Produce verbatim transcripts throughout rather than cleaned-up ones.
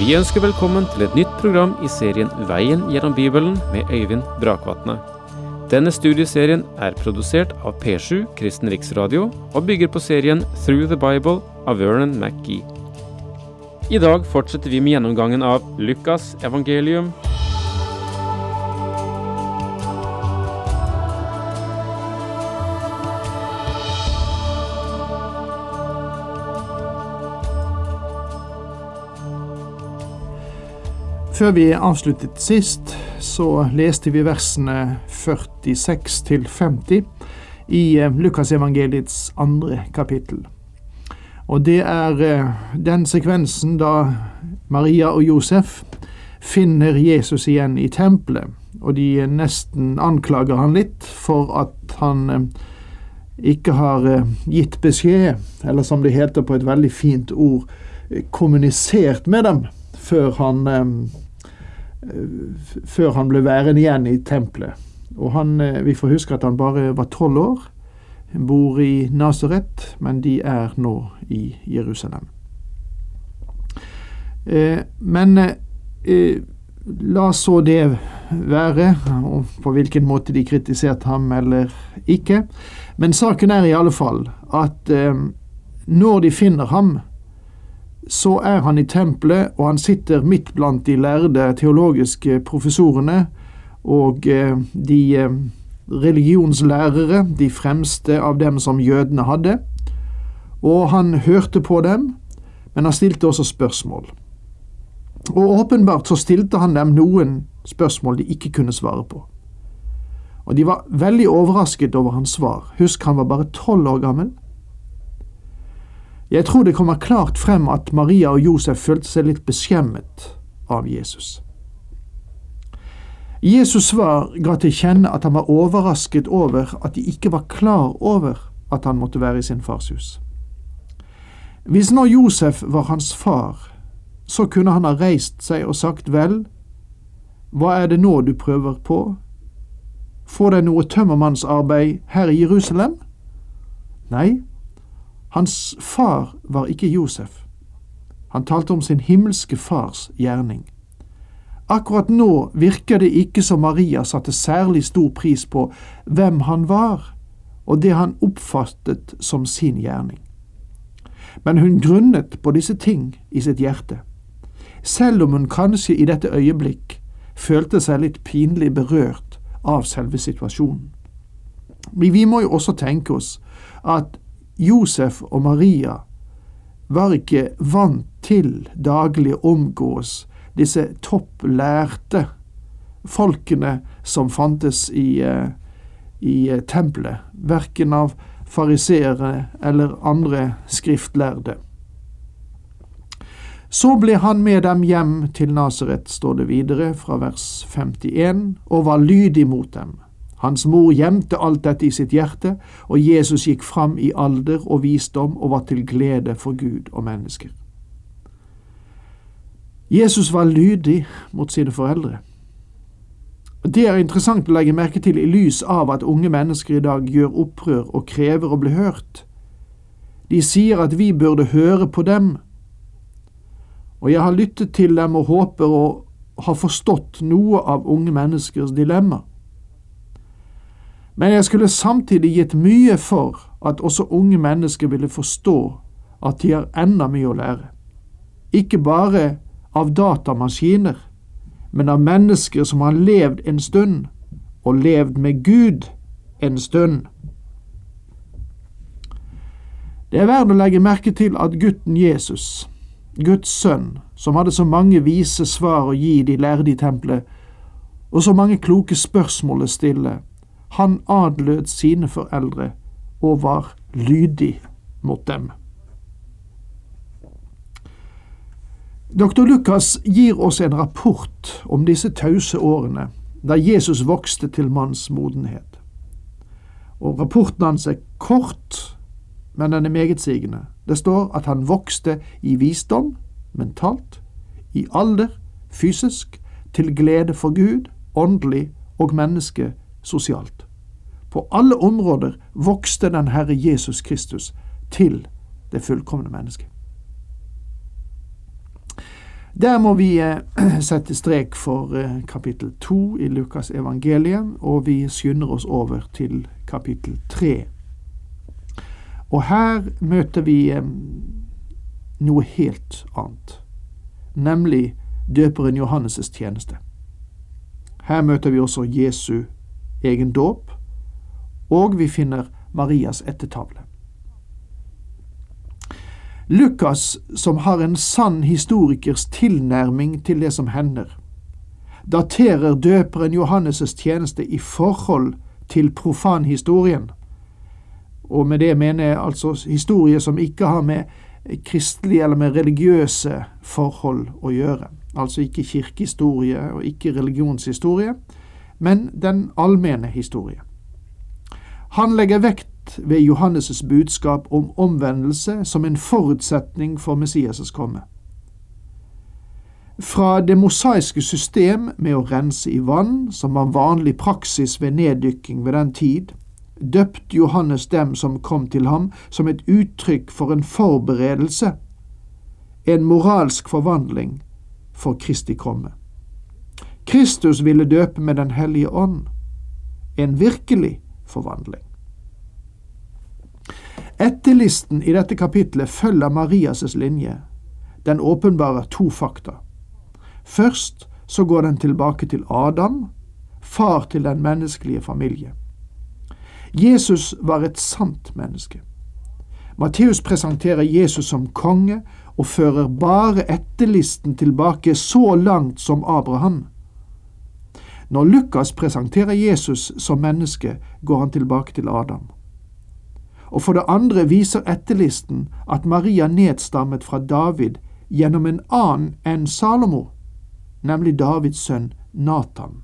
Vi ønsker velkommen til et nytt program i serien Veien gjennom Bibelen med Øyvind Brakvatne. Denne studieserien er produsert av P sju Kristen Riksradio og bygger på serien Through the Bible av Vernon McGee. I dag fortsetter vi med gjennomgangen av Lukas evangelium. Før vi avsluttet sist, så leste vi versene førtiseks til femti i Lukas evangeliets andre kapittel. Og det er den sekvensen da Maria og Josef finner Jesus igjen i tempelet, og de nesten anklager han litt for at han ikke har gitt beskjed, eller som det heter på et veldig fint ord, kommunisert med dem før han før han ble værende igjen i tempelet. Og han, vi får huske at han bare var tolv år, bor i Nazaret, men de er nå i Jerusalem. Eh, men eh, la så det være, og på hvilken måte de kritiserte ham eller ikke. Men saken er i alle fall at eh, når de finner ham, så er han i tempelet, og han sitter midt blant de lærde teologiske professorene og de religionslærere, de fremste av dem som jødene hadde. Og han hørte på dem, men han stilte også spørsmål. Og åpenbart så stilte han dem noen spørsmål de ikke kunne svare på. Og de var veldig overrasket over hans svar. Husk, han var bare tolv år gammel. Jeg tror det kommer klart frem at Maria og Josef følte seg litt beskjemmet av Jesus. Jesus svar ga til kjenne at han var overrasket over at de ikke var klar over at han måtte være i sin fars hus. Hvis nå Josef var hans far, så kunne han ha reist seg og sagt, vel, hva er det nå du prøver på? Får deg noe tømmermannsarbeid her i Jerusalem? Nei, hans far var ikke Josef. Han talte om sin himmelske fars gjerning. Akkurat nå virker det ikke som Maria satte særlig stor pris på hvem han var, og det han oppfattet som sin gjerning. Men hun grunnet på disse ting i sitt hjerte, selv om hun kanskje i dette øyeblikk følte seg litt pinlig berørt av selve situasjonen. Men vi må jo også tenke oss at Josef og Maria var ikke vant til daglig omgås disse topplærte folkene som fantes i, i tempelet, hverken av fariseere eller andre skriftlærde. Så ble han med dem hjem til Nazaret, står det videre fra vers femtien, og var lydig mot dem. Hans mor gjemte alt dette i sitt hjerte, og Jesus gikk fram i alder og visdom og var til glede for Gud og mennesker. Jesus var lydig mot sine foreldre. Det er interessant å legge merke til i lys av at unge mennesker i dag gjør opprør og krever å bli hørt. De sier at vi burde høre på dem, og jeg har lyttet til dem og håper å ha forstått noe av unge menneskers dilemma. Men jeg skulle samtidig gitt mye for at også unge mennesker ville forstå at de har enda mye å lære. Ikke bare av datamaskiner, men av mennesker som har levd en stund, og levd med Gud en stund. Det er verdt å legge merke til at gutten Jesus, Guds sønn, som hadde så mange vise svar å gi de lærde i tempelet, og så mange kloke spørsmål å stille, han adlød sine foreldre og var lydig mot dem. Doktor Lukas gir oss en rapport om disse tause årene da Jesus vokste til manns modenhet. Og rapporten hans er kort, men den er meget sigende. Det står at han vokste i visdom, mentalt, i alder, fysisk, til glede for Gud, åndelig og menneske, sosialt. På alle områder vokste den Herre Jesus Kristus til det fullkomne mennesket. Der må vi eh, sette strek for eh, kapittel to i Lukas evangelium, og vi skynder oss over til kapittel tre. Og her møter vi eh, noe helt annet, nemlig døperen Johannes' tjeneste. Her møter vi også Jesu egen dåp, og vi finner Marias ettertavle. Lukas, som har en sann historikers tilnærming til det som hender, daterer døperen Johannes' tjeneste i forhold til profanhistorien, og med det mener jeg altså historie som ikke har med kristelige eller med religiøse forhold å gjøre, altså ikke kirkehistorie og ikke religionshistorie, men den allmenne historie. Han legger vekt ved Johannes' budskap om omvendelse som en forutsetning for Messias' komme. Fra det mosaiske system med å rense i vann, som var vanlig praksis ved neddykking ved den tid, døpte Johannes dem som kom til ham som et uttrykk for en forberedelse, en moralsk forvandling for Kristi komme. Kristus ville døpe med den hellige ånd, en virkelig forvandling. Etterlisten i dette kapitlet følger Marias' linje. Den åpenbarer to fakta. Først så går den tilbake til Adam, far til den menneskelige familie. Jesus var et sant menneske. Matteus presenterer Jesus som konge og fører bare etterlisten tilbake så langt som Abraham. Når Lukas presenterer Jesus som menneske, går han tilbake til Adam. Og for det andre viser etterlisten at Maria nedstammet fra David gjennom en annen enn Salomo, nemlig Davids sønn Nathan.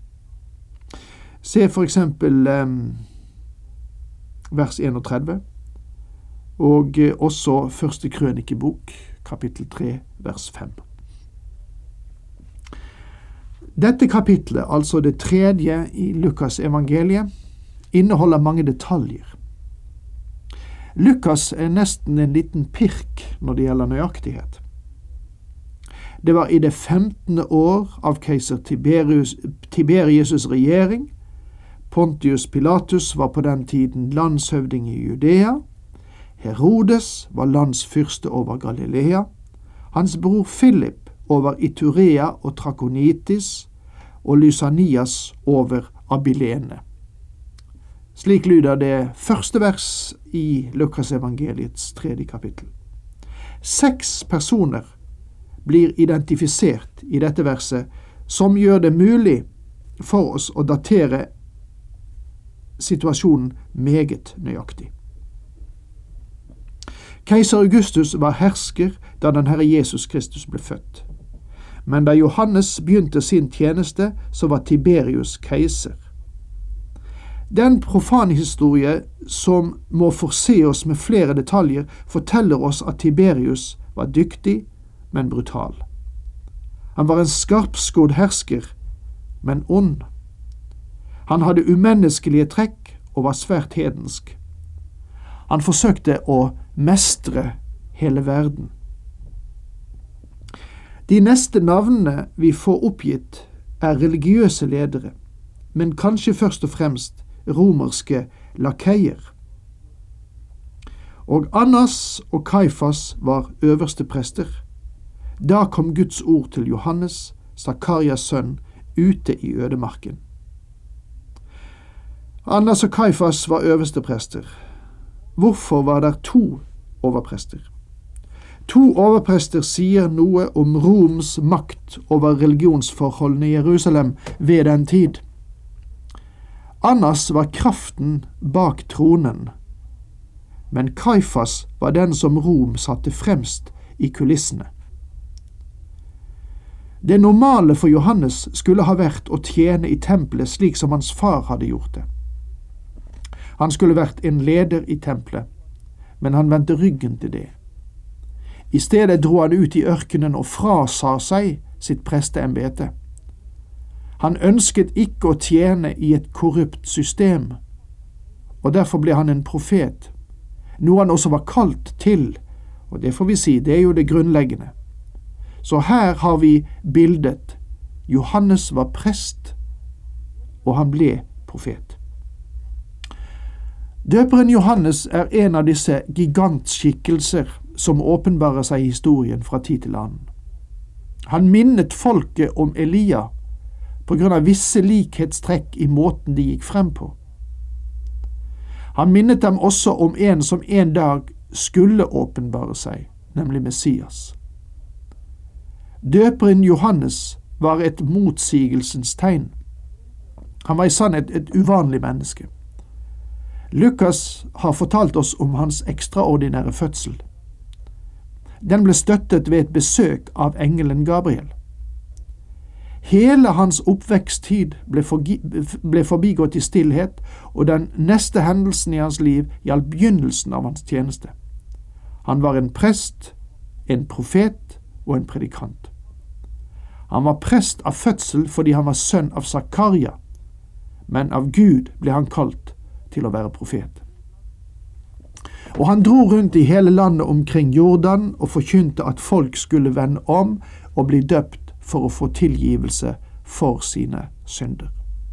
Se for eksempel um, vers trettien, og også første krønikebok, kapittel tre, vers fem. Dette kapitlet, altså det tredje i Lukas evangeliet, inneholder mange detaljer. Lukas er nesten en liten pirk når det gjelder nøyaktighet. Det var i det femtende år av keiser Tiberius, Tiberius' regjering. Pontius Pilatus var på den tiden landshøvding i Judea. Herodes var landsfyrste over Galilea. Hans bror Philip over Iturea og Trakonitis, og Lysanias over Abilene. Slik lyder det første vers i Lukas evangeliets tredje kapittel. Seks personer blir identifisert i dette verset, som gjør det mulig for oss å datere situasjonen meget nøyaktig. Keiser Augustus var hersker da den Herre Jesus Kristus ble født. Men da Johannes begynte sin tjeneste, så var Tiberius keiser. Den profane historie som må forse oss med flere detaljer, forteller oss at Tiberius var dyktig, men brutal. Han var en skarpskodd hersker, men ond. Han hadde umenneskelige trekk og var svært hedensk. Han forsøkte å mestre hele verden. De neste navnene vi får oppgitt er religiøse ledere, men kanskje først og fremst romerske lakeier. Og Annas og Kaifas var øverste prester. Da kom Guds ord til Johannes, Zakarias sønn, ute i ødemarken. Annas og Kaifas var øverste prester. Hvorfor var der to overprester? To overprester sier noe om Roms makt over religionsforholdene i Jerusalem ved den tid. Annas var kraften bak tronen, men Kaifas var den som Rom satte fremst i kulissene. Det normale for Johannes skulle ha vært å tjene i tempelet slik som hans far hadde gjort det. Han skulle vært en leder i tempelet, men han vendte ryggen til det. I stedet dro han ut i ørkenen og frasa seg sitt presteembete. Han ønsket ikke å tjene i et korrupt system, og derfor ble han en profet, noe han også var kalt til, og det får vi si, det er jo det grunnleggende. Så her har vi bildet. Johannes var prest, og han ble profet. Døperen Johannes er en av disse gigantskikkelser som åpenbarer seg i historien fra tid til annen. Han minnet folket om Elia på grunn av visse likhetstrekk i måten de gikk frem på. Han minnet dem også om en som en dag skulle åpenbare seg, nemlig Messias. Døperen Johannes var et motsigelsens tegn. Han var i sannhet et uvanlig menneske. Lukas har fortalt oss om hans ekstraordinære fødsel. Den ble støttet ved et besøk av engelen Gabriel. Hele hans oppveksttid ble, forgi, ble forbigått i stillhet, og den neste hendelsen i hans liv gjaldt begynnelsen av hans tjeneste. Han var en prest, en profet og en predikant. Han var prest av fødsel fordi han var sønn av Zakaria, men av Gud ble han kalt til å være profet. Og han dro rundt i hele landet omkring Jordan og forkynte at folk skulle vende om og bli døpt for å få tilgivelse for sine synder.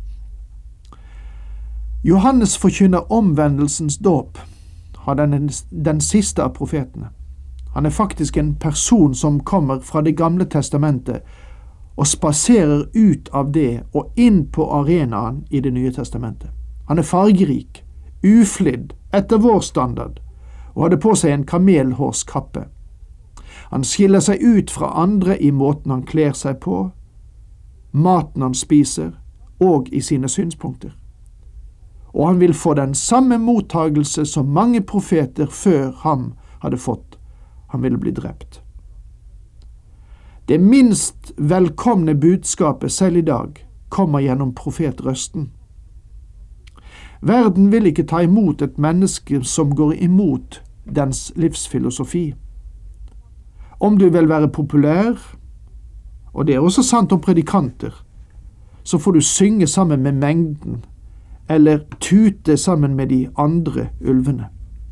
Johannes forkynner omvendelsens dåp. Han er den, den siste av profetene. Han er faktisk en person som kommer fra det gamle testamentet og spaserer ut av det og inn på arenaen i det nye testamentet. Han er fargerik, uflidd etter vår standard, og hadde på seg en kamelhårskappe. Han skiller seg ut fra andre i måten han kler seg på, maten han spiser, og i sine synspunkter. Og han vil få den samme mottagelse som mange profeter før ham hadde fått. Han ville bli drept. Det minst velkomne budskapet selv i dag kommer gjennom profetrøsten. Verden vil ikke ta imot et menneske som går imot dens livsfilosofi. Om du vil være populær, og det er også sant om predikanter, så får du synge sammen med mengden, eller tute sammen med de andre ulvene.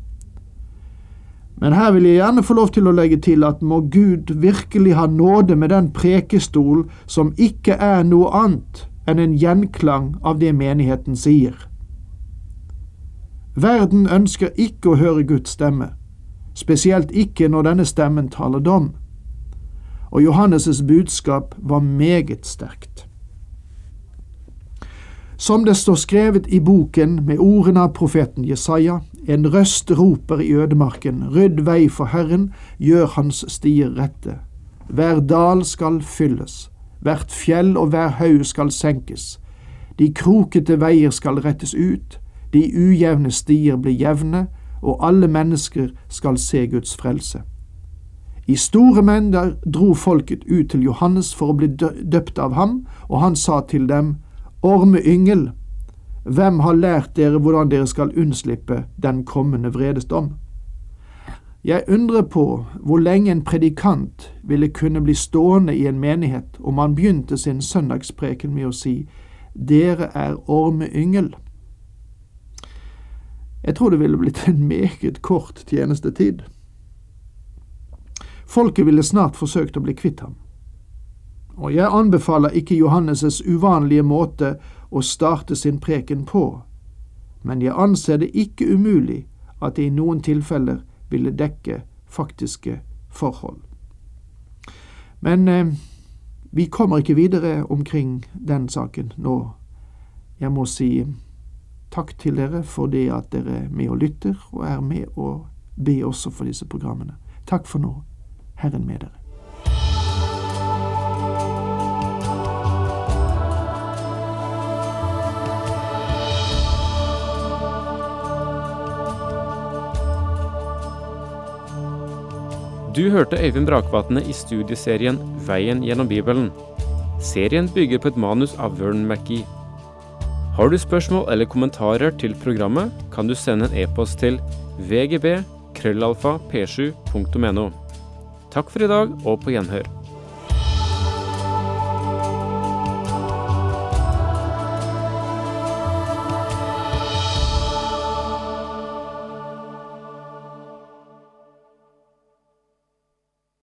Men her vil jeg gjerne få lov til å legge til at må Gud virkelig ha nåde med den prekestol som ikke er noe annet enn en gjenklang av det menigheten sier. Verden ønsker ikke å høre Guds stemme, spesielt ikke når denne stemmen taler dom. Og Johannes' budskap var meget sterkt. Som det står skrevet i boken med ordene av profeten Jesaja, en røst roper i ødemarken, rydd vei for Herren, gjør hans stier rette. Hver dal skal fylles, hvert fjell og hver haug skal senkes. De krokete veier skal rettes ut, de ujevne stier blir jevne, og alle mennesker skal se Guds frelse. I store mengder dro folket ut til Johannes for å bli døpt av ham, og han sa til dem, Ormeyngel, hvem har lært dere hvordan dere skal unnslippe den kommende vredesdom? Jeg undrer på hvor lenge en predikant ville kunne bli stående i en menighet om han begynte sin søndagspreken med å si, dere er ormeyngel. Jeg tror det ville blitt en meget kort tjenestetid. Folket ville snart forsøkt å bli kvitt ham. Og jeg anbefaler ikke Johannes' uvanlige måte å starte sin preken på, men jeg anser det ikke umulig at det i noen tilfeller ville dekke faktiske forhold. Men eh, vi kommer ikke videre omkring den saken nå. Jeg må si takk til dere for det at dere er med og lytter, og er med og be også for disse programmene. Takk for nå. Herren med dere. Du hørte Øyvind Brakvatne i studieserien Veien gjennom Bibelen. Serien bygger på et manus av Vern McGee. Har du spørsmål eller kommentarer til programmet, kan du sende en e-post til v g b krøllalfa p sju punktum n o. Takk for i dag, og på gjenhør.